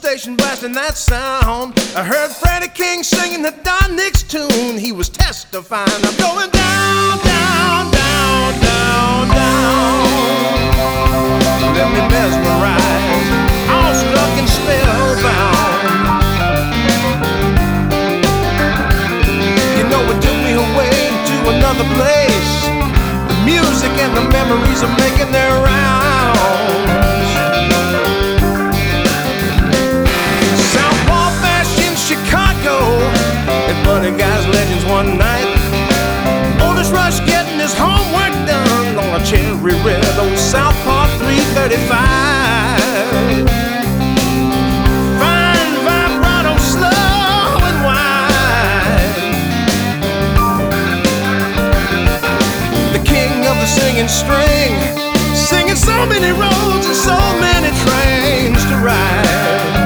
station blasting that sound. I heard Freddie King singing the Don Nix tune. He was testifying, I'm going down, down, down, down, down. Let me mesmerize, all stuck and spellbound. You know it took me away to another place. The music and the memories are making their rounds. Southpaw Bastion, Chicago, and Buddy Guy's Legends one night. Otis Rush getting his homework done on a cherry red old Southpaw 335. Fine vibrato, slow and wide. The king of the singing string, singing so many roads and so many trains to ride.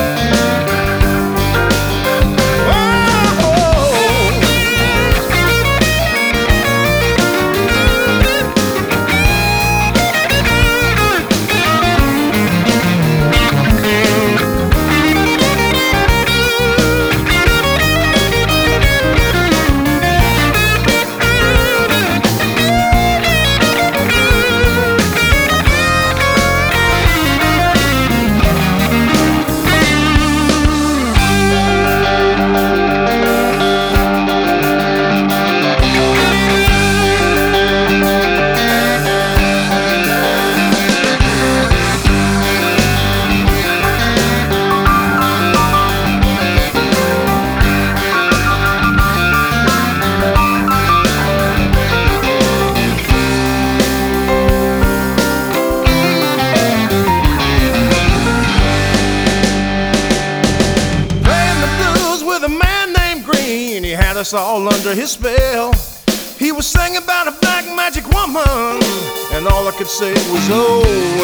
Us all under his spell. He was singing about a black magic woman, and all I could say was, oh,